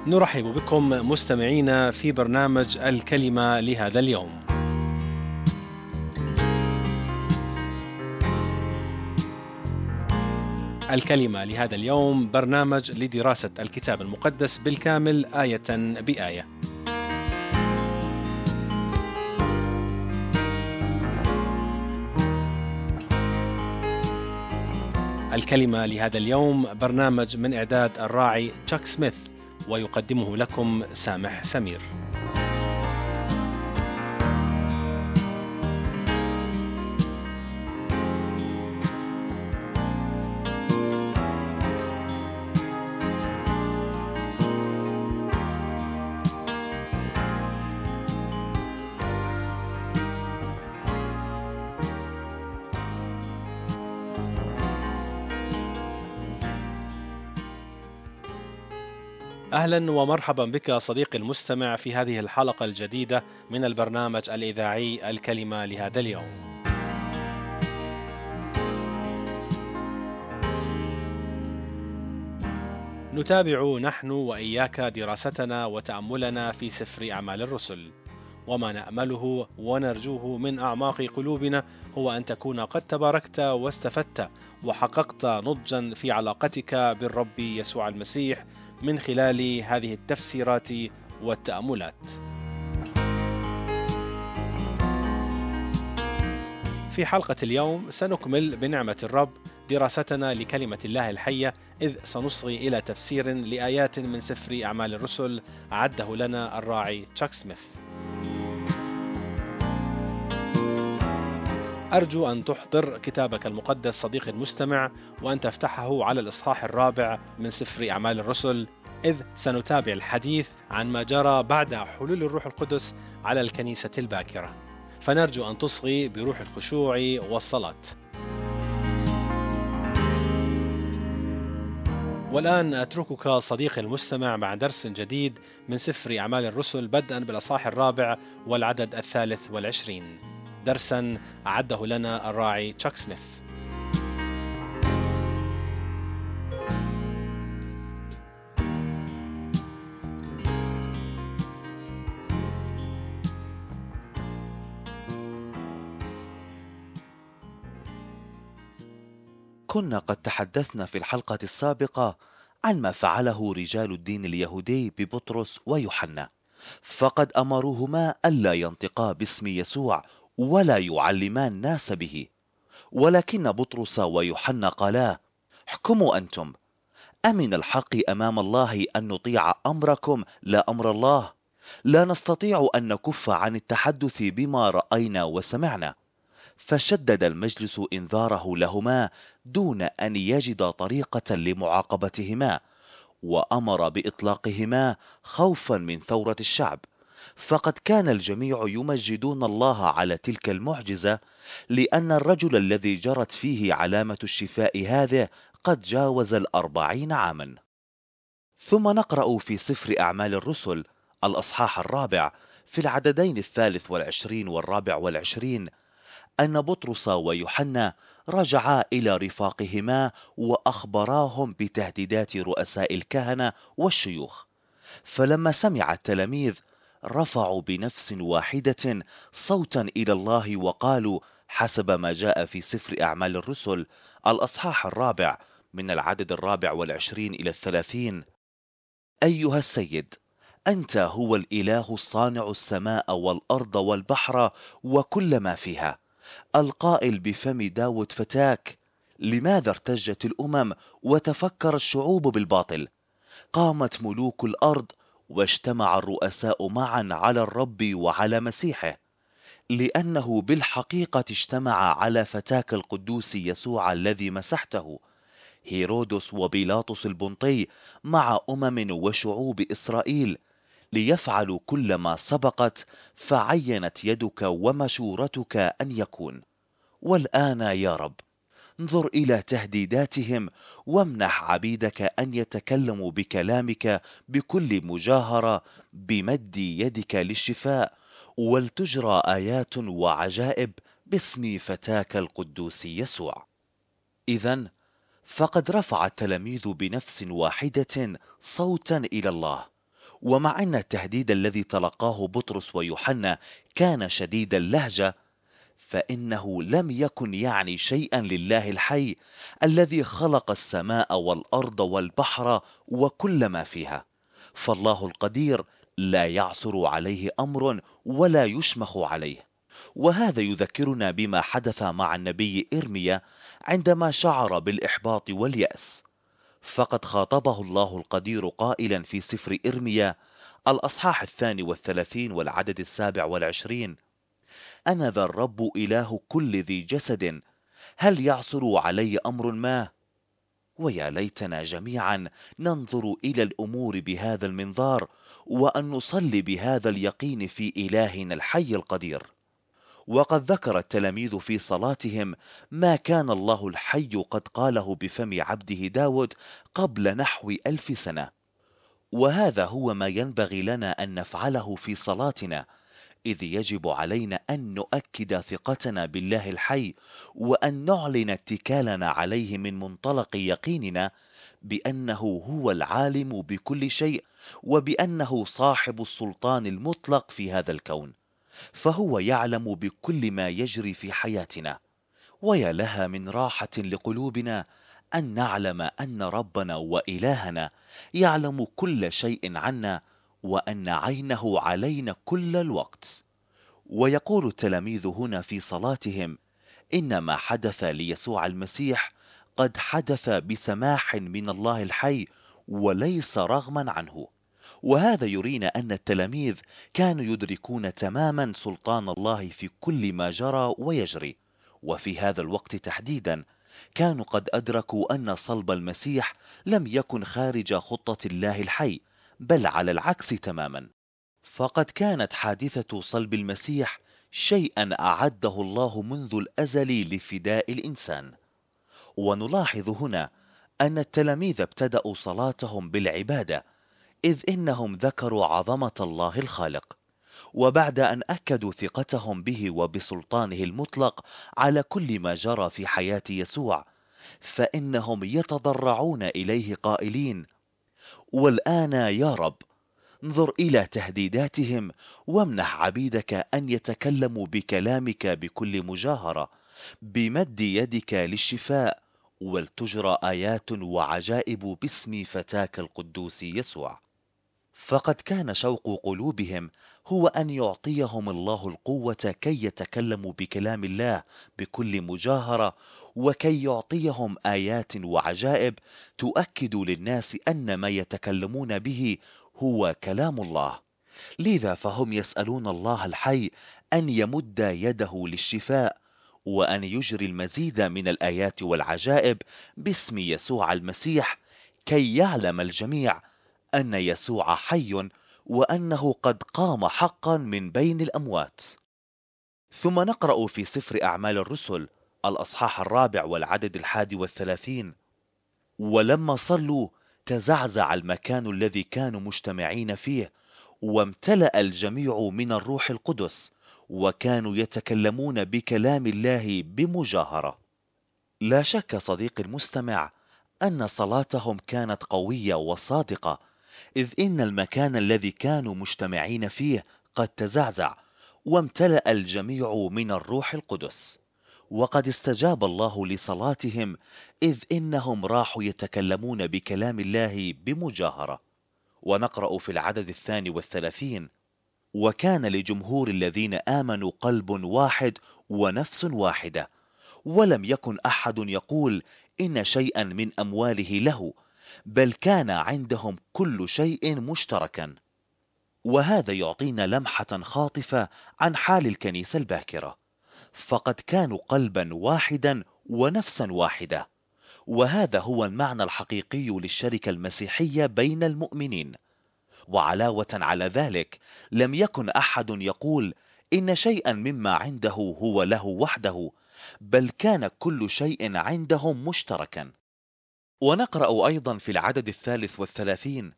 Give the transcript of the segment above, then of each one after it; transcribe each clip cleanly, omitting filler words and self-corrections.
نرحب بكم مستمعينا في برنامج الكلمة لهذا اليوم. الكلمة لهذا اليوم برنامج لدراسة الكتاب المقدس بالكامل آية بآية. الكلمة لهذا اليوم برنامج من إعداد الراعي تشاك سميث، ويقدمه لكم سامح سمير. أهلا ومرحبا بك صديقي المستمع في هذه الحلقة الجديدة من البرنامج الإذاعي الكلمة لهذا اليوم. نتابع نحن وإياك دراستنا وتأملنا في سفر أعمال الرسل، وما نأمله ونرجوه من أعماق قلوبنا هو أن تكون قد تباركت واستفدت وحققت نضجا في علاقتك بالرب يسوع المسيح من خلال هذه التفسيرات والتأملات. في حلقة اليوم سنكمل بنعمة الرب دراستنا لكلمة الله الحية، إذ سنصغي إلى تفسير لآيات من سفر أعمال الرسل أعده لنا الراعي تشاك سميث. أرجو أن تحضر كتابك المقدس صديقي المستمع وأن تفتحه على الإصحاح الرابع من سفر أعمال الرسل، إذ سنتابع الحديث عن ما جرى بعد حلول الروح القدس على الكنيسة الباكرة، فنرجو أن تصغي بروح الخشوع والصلاة. والآن أتركك صديقي المستمع مع درس جديد من سفر أعمال الرسل، بدءا بالأصحاح الرابع والعدد 23، درسا أعده لنا الراعي تشاك سميث. كنا قد تحدثنا في الحلقة السابقة عن ما فعله رجال الدين اليهودي ببطرس ويوحنا، فقد أمروهما ألا ينطقا باسم يسوع ولا يعلما الناس به، ولكن بطرس ويوحنا قالا: احكموا أنتم، أمن الحق أمام الله أن نطيع أمركم لا أمر الله، لا نستطيع أن نكف عن التحدث بما رأينا وسمعنا. فشدد المجلس إنذاره لهما دون أن يجد طريقة لمعاقبتهما، وأمر بإطلاقهما خوفا من ثورة الشعب، فقد كان الجميع يمجدون الله على تلك المعجزة، لأن الرجل الذي جرت فيه علامة الشفاء هذا قد جاوز 40 عاما. ثم نقرأ في سفر أعمال الرسل الأصحاح الرابع في العددين 23 و24 أن بطرس ويوحنا رجعا إلى رفاقهما وأخبراهم بتهديدات رؤساء الكهنة والشيوخ. فلما سمع التلاميذ رفعوا بنفس واحدة صوتا إلى الله وقالوا حسب ما جاء في سفر أعمال الرسل الأصحاح الرابع من العدد 24 إلى 30: أيها السيد، أنت هو الإله الصانع السماء والأرض والبحر وكل ما فيها، القائل بفم داود فتاك: لماذا ارتجت الأمم وتفكر الشعوب بالباطل؟ قامت ملوك الأرض واجتمع الرؤساء معا على الرب وعلى مسيحه، لأنه بالحقيقة اجتمع على فتاك القدوس يسوع الذي مسحته هيرودس وبيلاطس البنطي مع أمم وشعوب إسرائيل، ليفعلوا كل ما سبقت فعينت يدك ومشورتك أن يكون. والآن يا رب، انظر إلى تهديداتهم، وامنح عبيدك أن يتكلموا بكلامك بكل مجاهرة بمد يدك للشفاء، ولتجرى آيات وعجائب باسم فتاك القدوس يسوع. إذن فقد رفع التلاميذ بنفس واحدة صوتا إلى الله، ومع أن التهديد الذي تلقاه بطرس ويوحنا كان شديد اللهجة، فإنه لم يكن يعني شيئا لله الحي الذي خلق السماء والأرض والبحر وكل ما فيها. فالله القدير لا يعثر عليه أمر ولا يشمخ عليه. وهذا يذكرنا بما حدث مع النبي إرميا عندما شعر بالإحباط واليأس. فقد خاطبه الله القدير قائلا في سفر إرميا الأصحاح 32 والعدد 27: أنا ذا الرب إله كل ذي جسد، هل يعثر علي أمر ما؟ ويا ليتنا جميعا ننظر إلى الأمور بهذا المنظار، وأن نصلي بهذا اليقين في إلهنا الحي القدير. وقد ذكر التلاميذ في صلاتهم ما كان الله الحي قد قاله بفم عبده داود قبل نحو 1000 سنة. وهذا هو ما ينبغي لنا أن نفعله في صلاتنا، إذ يجب علينا أن نؤكد ثقتنا بالله الحي، وأن نعلن اتكالنا عليه من منطلق يقيننا بأنه هو العالم بكل شيء، وبأنه صاحب السلطان المطلق في هذا الكون، فهو يعلم بكل ما يجري في حياتنا. ويا لها من راحة لقلوبنا أن نعلم أن ربنا وإلهنا يعلم كل شيء عنا، وأن عينه علينا كل الوقت. ويقول التلاميذ هنا في صلاتهم إن ما حدث ليسوع المسيح قد حدث بسماح من الله الحي وليس رغما عنه. وهذا يرينا أن التلاميذ كانوا يدركون تماما سلطان الله في كل ما جرى ويجري. وفي هذا الوقت تحديدا كانوا قد أدركوا أن صلب المسيح لم يكن خارج خطة الله الحي، بل على العكس تماما. فقد كانت حادثة صلب المسيح شيئا أعده الله منذ الأزل لفداء الإنسان. ونلاحظ هنا أن التلاميذ ابتدأوا صلاتهم بالعبادة، إذ إنهم ذكروا عظمة الله الخالق. وبعد أن أكدوا ثقتهم به وبسلطانه المطلق على كل ما جرى في حياة يسوع، فإنهم يتضرعون إليه قائلين: والآن يا رب، انظر إلى تهديداتهم، وامنح عبيدك أن يتكلموا بكلامك بكل مجاهرة، بمد يدك للشفاء، ولتجرى آيات وعجائب باسم فتاك القدوس يسوع. فقد كان شوق قلوبهم هو أن يعطيهم الله القوة كي يتكلموا بكلام الله بكل مجاهرة، وكي يعطيهم آيات وعجائب تؤكد للناس أن ما يتكلمون به هو كلام الله. لذا فهم يسألون الله الحي أن يمد يده للشفاء، وأن يجري المزيد من الآيات والعجائب باسم يسوع المسيح، كي يعلم الجميع أن يسوع حي، وأنه قد قام حقا من بين الأموات. ثم نقرأ في سفر أعمال الرسل الأصحاح 4 والعدد 31: ولما صلوا تزعزع المكان الذي كانوا مجتمعين فيه، وامتلأ الجميع من الروح القدس، وكانوا يتكلمون بكلام الله بمجاهرة. لا شك صديقي المستمع أن صلاتهم كانت قوية وصادقة، إذ إن المكان الذي كانوا مجتمعين فيه قد تزعزع، وامتلأ الجميع من الروح القدس. وقد استجاب الله لصلاتهم، إذ إنهم راحوا يتكلمون بكلام الله بمجاهرة. ونقرأ في العدد 32: وكان لجمهور الذين آمنوا قلب واحد ونفس واحدة، ولم يكن أحد يقول إن شيئا من أمواله له، بل كان عندهم كل شيء مشتركا. وهذا يعطينا لمحة خاطفة عن حال الكنيسة الباكرة، فقد كانوا قلبا واحدا ونفسا واحدة. وهذا هو المعنى الحقيقي للشركة المسيحية بين المؤمنين. وعلاوة على ذلك، لم يكن أحد يقول إن شيئا مما عنده هو له وحده، بل كان كل شيء عندهم مشتركا. ونقرأ أيضا في العدد 33: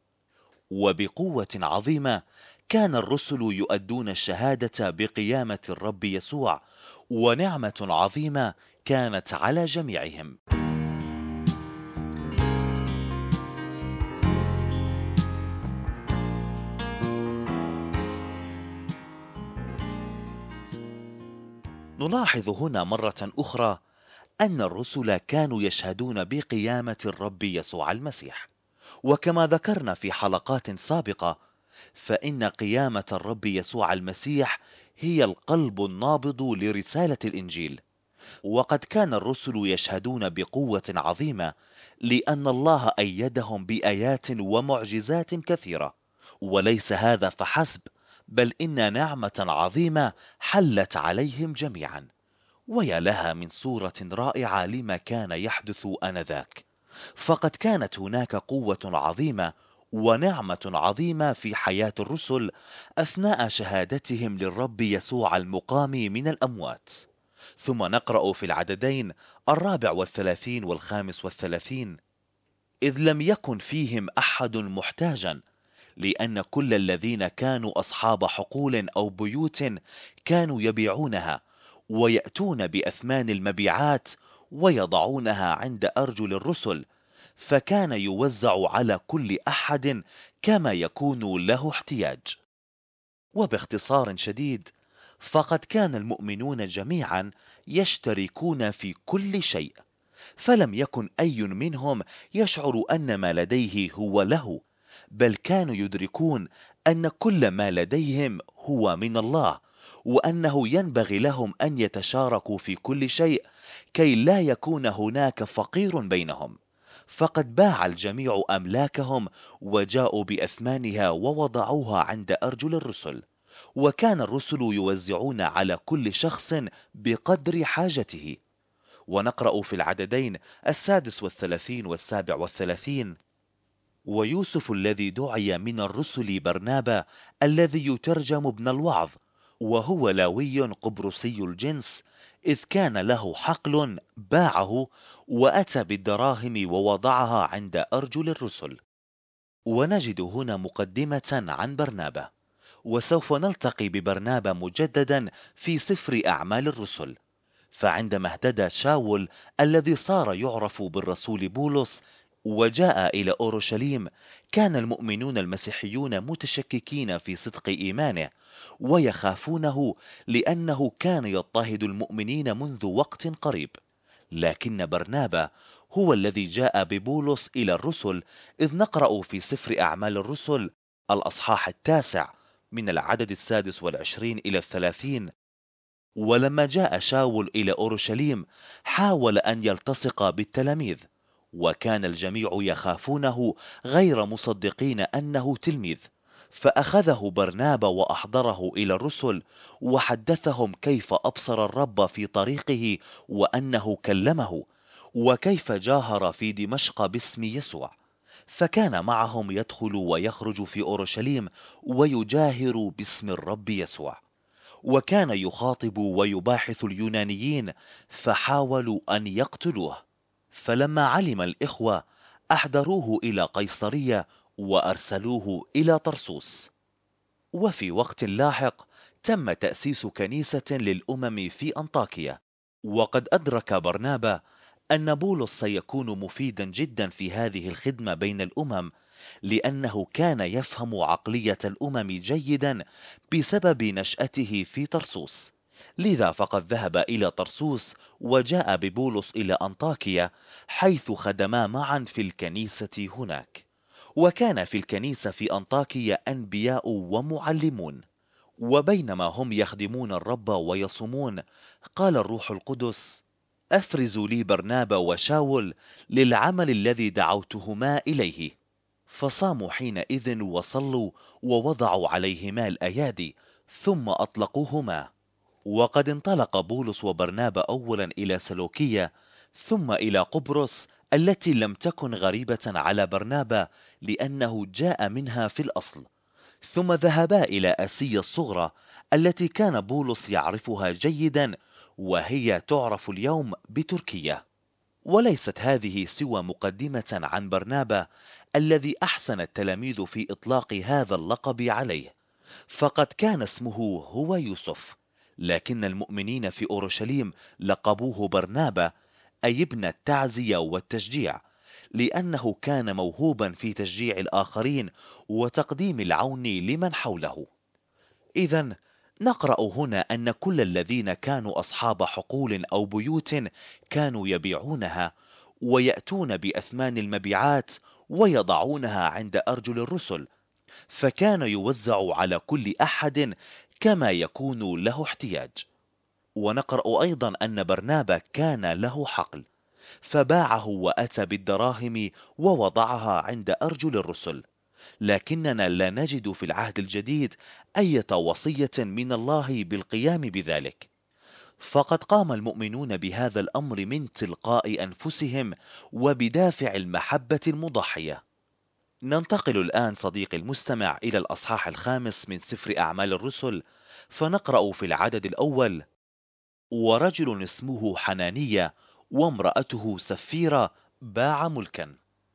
وبقوة عظيمة كان الرسل يؤدون الشهادة بقيامة الرب يسوع، ونعمة عظيمة كانت على جميعهم. نلاحظ هنا مرة أخرى أن الرسل كانوا يشهدون بقيامة الرب يسوع المسيح، وكما ذكرنا في حلقات سابقة، فإن قيامة الرب يسوع المسيح هي القلب النابض لرسالة الإنجيل. وقد كان الرسل يشهدون بقوة عظيمة، لأن الله أيدهم بآيات ومعجزات كثيرة. وليس هذا فحسب، بل إن نعمة عظيمة حلت عليهم جميعا. ويا لها من صورة رائعة لما كان يحدث آنذاك. فقد كانت هناك قوة عظيمة ونعمة عظيمة في حياة الرسل أثناء شهادتهم للرب يسوع المقام من الأموات. ثم نقرأ في العددين 34 و35: إذ لم يكن فيهم أحد محتاجا، لأن كل الذين كانوا أصحاب حقول أو بيوت كانوا يبيعونها ويأتون بأثمان المبيعات ويضعونها عند أرجل الرسل، فكان يوزع على كل أحد كما يكون له احتياج. وباختصار شديد، فقد كان المؤمنون جميعا يشتركون في كل شيء، فلم يكن أي منهم يشعر أن ما لديه هو له، بل كانوا يدركون أن كل ما لديهم هو من الله، وأنه ينبغي لهم أن يتشاركوا في كل شيء كي لا يكون هناك فقير بينهم. فقد باع الجميع أملاكهم وجاءوا بأثمانها ووضعوها عند أرجل الرسل، وكان الرسل يوزعون على كل شخص بقدر حاجته. ونقرأ في العددين 36 و37: ويوسف الذي دعي من الرسل برنابا، الذي يترجم ابن الوعظ، وهو لاوي قبرصي الجنس، إذ كان له حقل باعه وأتى بالدراهم ووضعها عند أرجل الرسل. ونجد هنا مقدمة عن برنابا، وسوف نلتقي ببرنابا مجددا في سفر أعمال الرسل. فعندما اهتدى شاول الذي صار يعرف بالرسول بولس وجاء إلى أورشليم، كان المؤمنون المسيحيون متشككين في صدق إيمانه ويخافونه، لأنه كان يضطهد المؤمنين منذ وقت قريب. لكن برنابا هو الذي جاء ببولس إلى الرسل، إذ نقرأ في سفر أعمال الرسل الأصحاح 9 من العدد 26 إلى 30: ولما جاء شاول إلى أورشليم حاول أن يلتصق بالتلاميذ، وكان الجميع يخافونه غير مصدقين أنه تلميذ. فأخذه برنابا وأحضره إلى الرسل وحدثهم كيف أبصر الرب في طريقه وأنه كلمه، وكيف جاهر في دمشق باسم يسوع. فكان معهم يدخل ويخرج في أورشليم ويجاهر باسم الرب يسوع. وكان يخاطب ويباحث اليونانيين، فحاولوا أن يقتلوه. فلما علم الإخوة أحضروه إلى قيصرية وأرسلوه إلى طرسوس. وفي وقت لاحق تم تأسيس كنيسة للأمم في أنطاكيا. وقد أدرك برنابا أن بولس سيكون مفيدا جدا في هذه الخدمة بين الأمم، لأنه كان يفهم عقلية الأمم جيدا بسبب نشأته في طرسوس. لذا فقد ذهب إلى طرسوس وجاء ببولس إلى أنطاكيا، حيث خدما معا في الكنيسة هناك. وكان في الكنيسة في أنطاكيا أنبياء ومعلمون. وبينما هم يخدمون الرب ويصومون، قال الروح القدس: أفرزوا لي برنابا وشاول للعمل الذي دعوتهما إليه. فصاموا حينئذ وصلوا ووضعوا عليهما الأيادي، ثم أطلقوهما. وقد انطلق بولس وبرنابا أولا إلى سلوكية، ثم إلى قبرص التي لم تكن غريبة على برنابا، لأنه جاء منها في الأصل. ثم ذهبا إلى آسيا الصغرى التي كان بولس يعرفها جيدا، وهي تعرف اليوم بتركيا. وليست هذه سوى مقدمة عن برنابا الذي أحسن التلاميذ في إطلاق هذا اللقب عليه، فقد كان اسمه هو يوسف، لكن المؤمنين في أورشليم لقبوه برنابا، أي ابن التعزية والتشجيع، لأنه كان موهوبا في تشجيع الآخرين وتقديم العون لمن حوله. إذن نقرأ هنا أن كل الذين كانوا أصحاب حقول أو بيوت كانوا يبيعونها ويأتون بأثمان المبيعات ويضعونها عند أرجل الرسل، فكان يوزع على كل أحد كما يكون له احتياج. ونقرأ أيضا أن برنابا كان له حقل، فباعه وأتى بالدراهم ووضعها عند أرجل الرسل. لكننا لا نجد في العهد الجديد أي وصية من الله بالقيام بذلك، فقد قام المؤمنون بهذا الأمر من تلقاء أنفسهم وبدافع المحبة المضحية. ننتقل الآن صديقي المستمع إلى الأصحاح 5 من سفر أعمال الرسل، فنقرأ في العدد الأول: ورجل اسمه حنانية وامرأته سفيرة باع ملكا.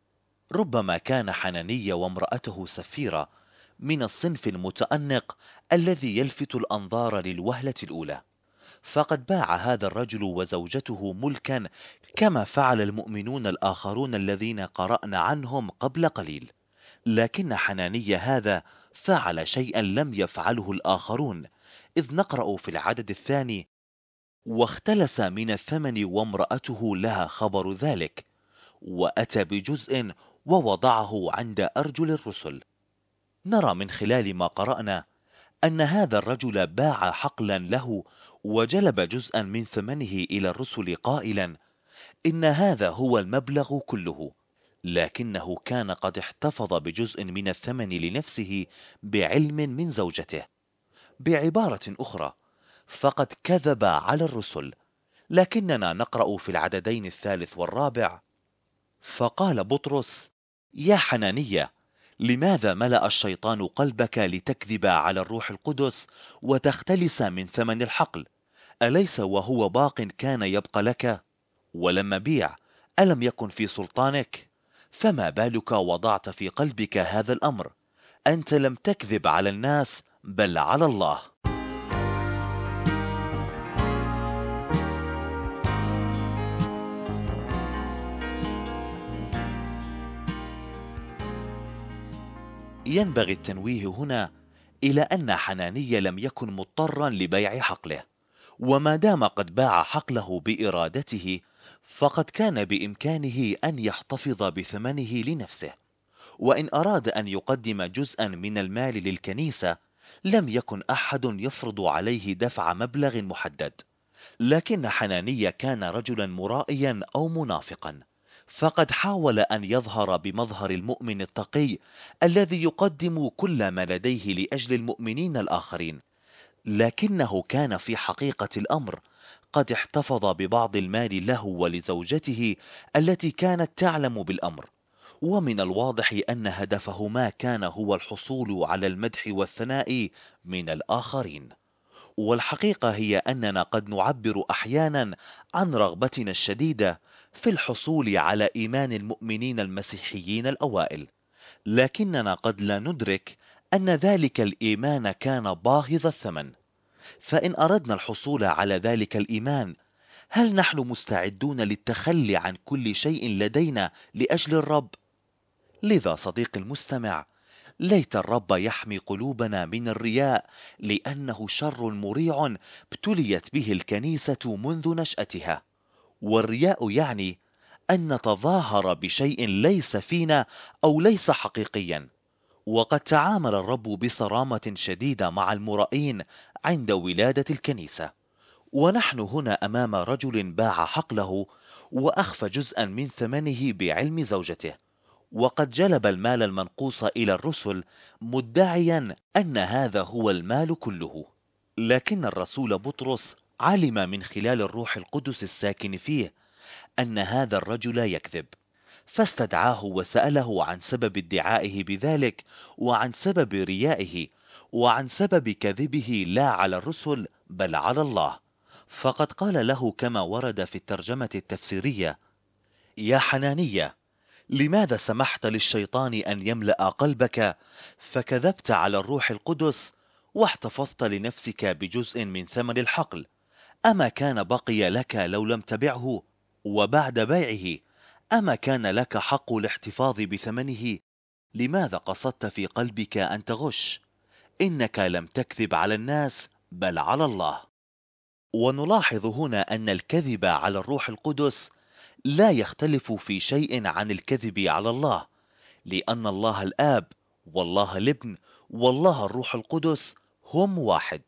ربما كان حنانية وامرأته سفيرة من الصنف المتأنق الذي يلفت الأنظار للوهلة الأولى، فقد باع هذا الرجل وزوجته ملكا كما فعل المؤمنون الآخرون الذين قرأنا عنهم قبل قليل. لكن حنانية هذا فعل شيئا لم يفعله الآخرون، إذ نقرأ في العدد الثاني: واختلس من الثمن وامرأته لها خبر ذلك، وأتى بجزء ووضعه عند أرجل الرسل. نرى من خلال ما قرأنا أن هذا الرجل باع حقلا له وجلب جزءا من ثمنه إلى الرسل قائلا إن هذا هو المبلغ كله، لكنه كان قد احتفظ بجزء من الثمن لنفسه بعلم من زوجته. بعبارة أخرى، فقد كذب على الرسل. لكننا نقرأ في العددين الثالث والرابع: فقال بطرس: يا حنانية، لماذا ملأ الشيطان قلبك لتكذب على الروح القدس وتختلس من ثمن الحقل؟ أليس وهو باق كان يبقى لك؟ ولما بيع ألم يكن في سلطانك؟ فما بالك وضعت في قلبك هذا الأمر؟ أنت لم تكذب على الناس بل على الله. ينبغي التنويه هنا إلى أن حنانية لم يكن مضطرا لبيع حقله، وما دام قد باع حقله بإرادته فقد كان بإمكانه أن يحتفظ بثمنه لنفسه، وإن أراد أن يقدم جزءا من المال للكنيسة لم يكن أحد يفرض عليه دفع مبلغ محدد. لكن حنانية كان رجلا مرائيا أو منافقا، فقد حاول أن يظهر بمظهر المؤمن التقي الذي يقدم كل ما لديه لأجل المؤمنين الآخرين، لكنه كان في حقيقة الأمر قد احتفظ ببعض المال له ولزوجته التي كانت تعلم بالأمر. ومن الواضح أن هدفهما كان هو الحصول على المدح والثناء من الآخرين. والحقيقة هي أننا قد نعبر أحيانا عن رغبتنا الشديدة في الحصول على إيمان المؤمنين المسيحيين الأوائل، لكننا قد لا ندرك أن ذلك الإيمان كان باهظ الثمن. فإن أردنا الحصول على ذلك الإيمان، هل نحن مستعدون للتخلي عن كل شيء لدينا لأجل الرب؟ لذا صديقي المستمع، ليت الرب يحمي قلوبنا من الرياء، لأنه شر مريع ابتليت به الكنيسة منذ نشأتها. والرياء يعني أن نتظاهر بشيء ليس فينا أو ليس حقيقيا. وقد تعامل الرب بصرامة شديدة مع المرائين عند ولادة الكنيسة، ونحن هنا أمام رجل باع حقله وأخفى جزءا من ثمنه بعلم زوجته، وقد جلب المال المنقوص إلى الرسل مدعيا أن هذا هو المال كله. لكن الرسول بطرس علم من خلال الروح القدس الساكن فيه أن هذا الرجل يكذب، فاستدعاه وسأله عن سبب ادعائه بذلك، وعن سبب ريائه، وعن سبب كذبه لا على الرسل بل على الله. فقد قال له كما ورد في الترجمة التفسيرية: يا حنانية، لماذا سمحت للشيطان أن يملأ قلبك فكذبت على الروح القدس واحتفظت لنفسك بجزء من ثمن الحقل؟ أما كان بقي لك لو لم تبعه؟ وبعد بيعه أما كان لك حق الاحتفاظ بثمنه؟ لماذا قصدت في قلبك أن تغش؟ إنك لم تكذب على الناس بل على الله. ونلاحظ هنا أن الكذب على الروح القدس لا يختلف في شيء عن الكذب على الله، لأن الله الآب والله الابن والله الروح القدس هم واحد.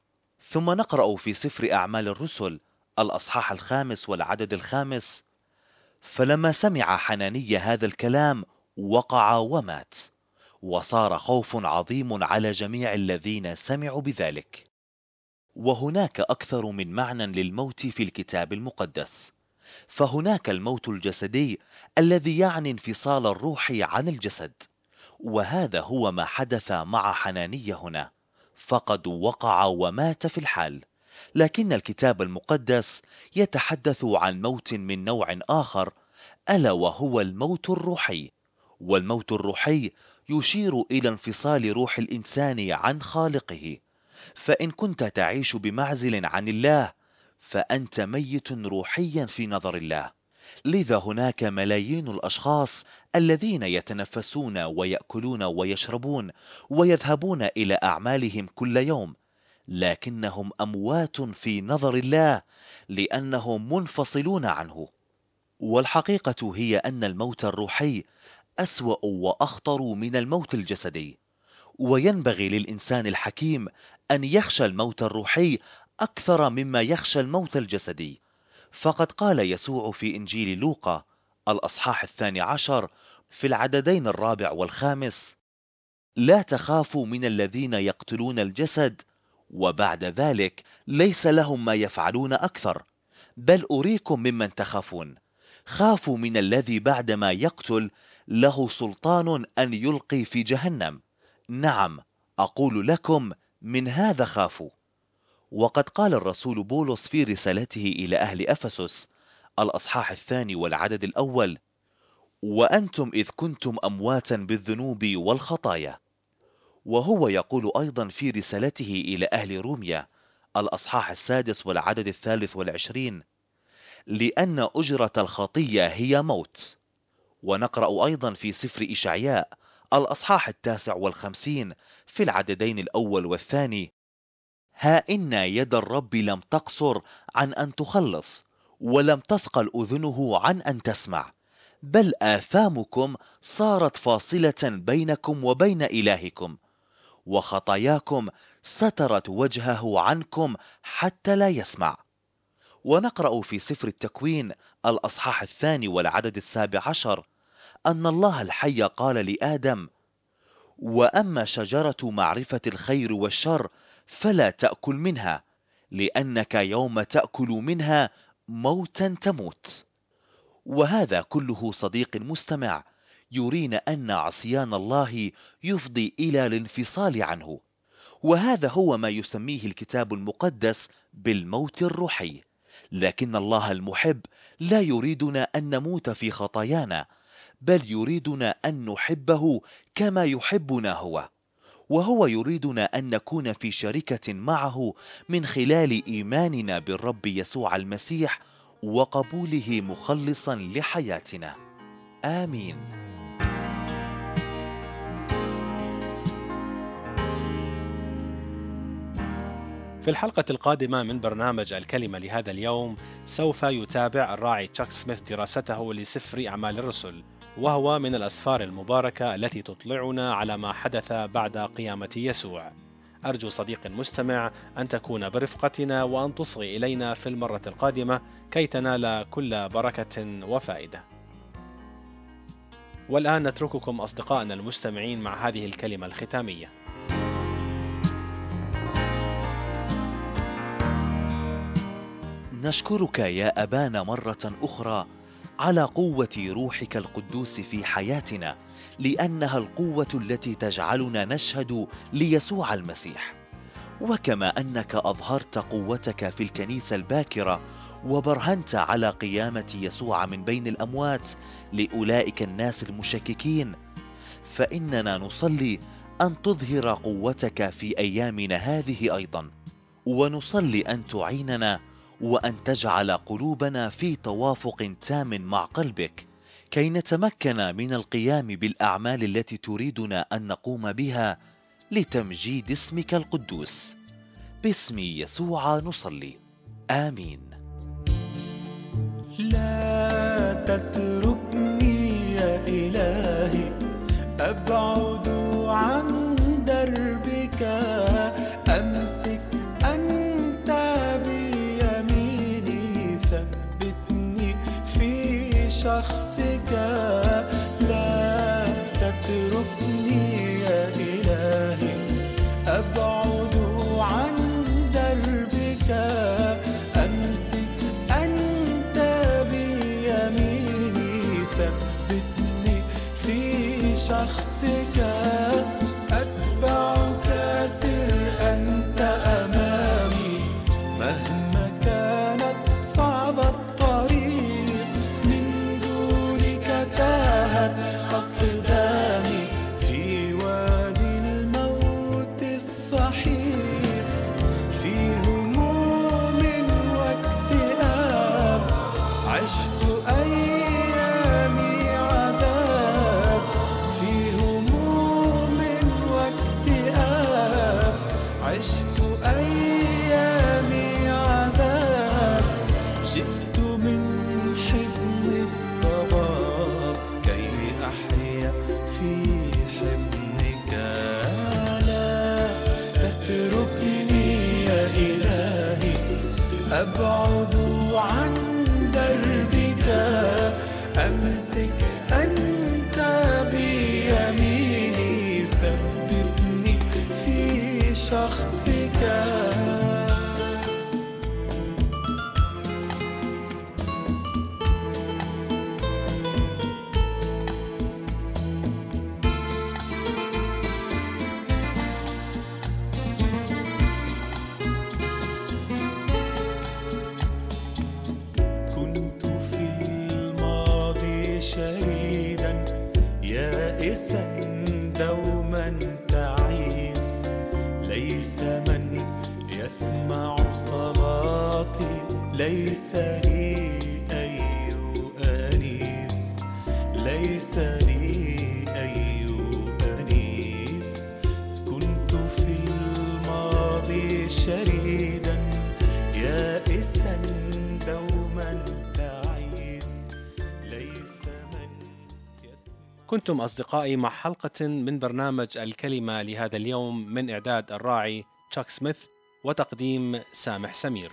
ثم نقرأ في سفر أعمال الرسل الأصحاح 5 والعدد 5: فلما سمع حنانيا هذا الكلام وقع ومات، وصار خوف عظيم على جميع الذين سمعوا بذلك. وهناك أكثر من معنى للموت في الكتاب المقدس. فهناك الموت الجسدي الذي يعني انفصال الروح عن الجسد، وهذا هو ما حدث مع حنانيا هنا، فقد وقع ومات في الحال. لكن الكتاب المقدس يتحدث عن موت من نوع آخر، ألا وهو الموت الروحي. والموت الروحي يشير إلى انفصال روح الإنسان عن خالقه. فإن كنت تعيش بمعزل عن الله فأنت ميت روحيا في نظر الله. لذا هناك ملايين الأشخاص الذين يتنفسون ويأكلون ويشربون ويذهبون إلى أعمالهم كل يوم، لكنهم أموات في نظر الله لأنهم منفصلون عنه. والحقيقة هي أن الموت الروحي أسوأ وأخطر من الموت الجسدي. وينبغي للإنسان الحكيم أن يخشى الموت الروحي أكثر مما يخشى الموت الجسدي. فقد قال يسوع في إنجيل لوقا الأصحاح 12 في العددين 4 و5: لا تخافوا من الذين يقتلون الجسد، وبعد ذلك ليس لهم ما يفعلون أكثر، بل أريكم ممن تخافون. خافوا من الذي بعدما يقتل له سلطان أن يلقي في جهنم. نعم، أقول لكم من هذا خافوا. وقد قال الرسول بولس في رسالته إلى أهل أفسس الأصحاح 2 والعدد 1: وأنتم إذ كنتم أمواتا بالذنوب والخطايا. وهو يقول أيضا في رسالته إلى أهل روميا الأصحاح 6 والعدد 23: لأن أجرة الخطية هي موت. ونقرأ أيضا في سفر إشعياء الأصحاح 59 في العددين 1 والثاني: ها إن يد الرب لم تقصر عن أن تخلص، ولم تثقل أذنه عن أن تسمع، بل آثامكم صارت فاصلة بينكم وبين إلهكم، وخطاياكم سترت وجهه عنكم حتى لا يسمع. ونقرأ في سفر التكوين الأصحاح 2 والعدد 17 أن الله الحي قال لآدم: وأما شجرة معرفة الخير والشر فلا تأكل منها، لأنك يوم تأكل منها موتا تموت. وهذا كله صديق المستمع يرينا أن عصيان الله يفضي إلى الانفصال عنه، وهذا هو ما يسميه الكتاب المقدس بالموت الروحي. لكن الله المحب لا يريدنا أن نموت في خطايانا، بل يريدنا أن نحبه كما يحبنا هو. وهو يريدنا أن نكون في شركة معه من خلال إيماننا بالرب يسوع المسيح وقبوله مخلصا لحياتنا. آمين. في الحلقة القادمة من برنامج الكلمة لهذا اليوم سوف يتابع الراعي تشاك سميث دراسته لسفر أعمال الرسل، وهو من الأسفار المباركة التي تطلعنا على ما حدث بعد قيامة يسوع. أرجو صديق مستمع أن تكون برفقتنا وأن تصغي إلينا في المرة القادمة كي تنال كل بركة وفائدة. والآن نترككم أصدقائنا المستمعين مع هذه الكلمة الختامية. نشكرك يا أبانا مرة أخرى على قوة روحك القدوس في حياتنا، لأنها القوة التي تجعلنا نشهد ليسوع المسيح. وكما أنك أظهرت قوتك في الكنيسة الباكرة وبرهنت على قيامة يسوع من بين الأموات لأولئك الناس المشككين، فإننا نصلي أن تظهر قوتك في أيامنا هذه أيضا، ونصلي أن تعيننا وأن تجعل قلوبنا في توافق تام مع قلبك، كي نتمكن من القيام بالأعمال التي تريدنا أن نقوم بها لتمجيد اسمك القدوس. باسم يسوع نصلي، آمين. لا تتركني يا إلهي أبعد عن دربك، أمسك أنت بيميني، ثبتني في شخصك. لا تتركني يا إلهي أبعد عن دربك، أمسك أنت بيميني، ثبتني في شخصك. أتبعك سر أنت أمامي، مهما كانت صعبة الطريق، من دونك تاهت أقدامي في وادي الموت الصحيح. في هموم واكتئاب عشت أيامي عذاب، في هموم واكتئاب عشت أيامي عذاب. جئت من حضن الضباب كي أحيا في حضنك. لا تتركني يا إلهي أبعد عن دربك، أمسك أنت بيميني، ثبتني في شخصك. كنت في الماضي شريدا يائسا دوما تعيس، ليس من يسمع صلاتي، ليس لي أي أنيس، ليس لي أي أنيس. كنت في الماضي شريدا يائسا دوما تعيس، ليس من يسمع. كنتم أصدقائي مع حلقة من برنامج الكلمة لهذا اليوم، من إعداد الراعي تشاك سميث وتقديم سامح سمير.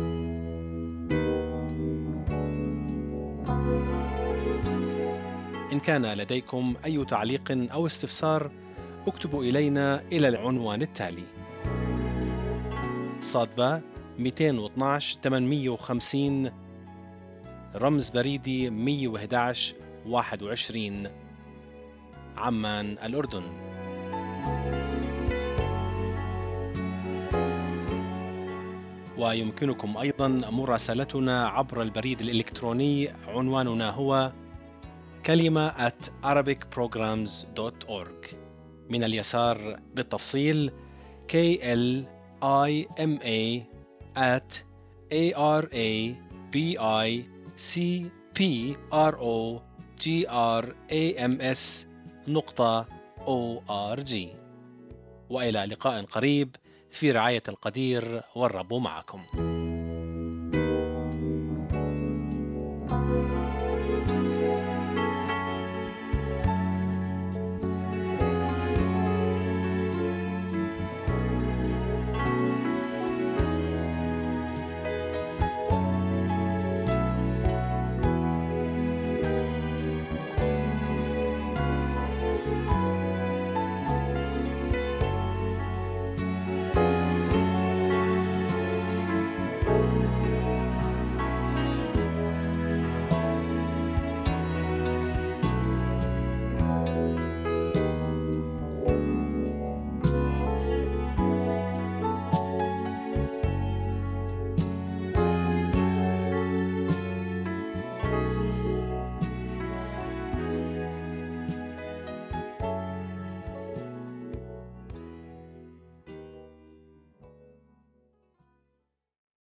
إن كان لديكم أي تعليق أو استفسار اكتبوا إلينا إلى العنوان التالي: صادبة 212 850 رمز بريدي 111 21 عمان الأردن. ويمكنكم أيضا مراسلتنا عبر البريد الإلكتروني، عنواننا هو kalima@arabicprograms.org. من اليسار بالتفصيل KLIMA@ARABICPROGRAMS.org. وإلى لقاء قريب في رعاية القدير، والرب معكم.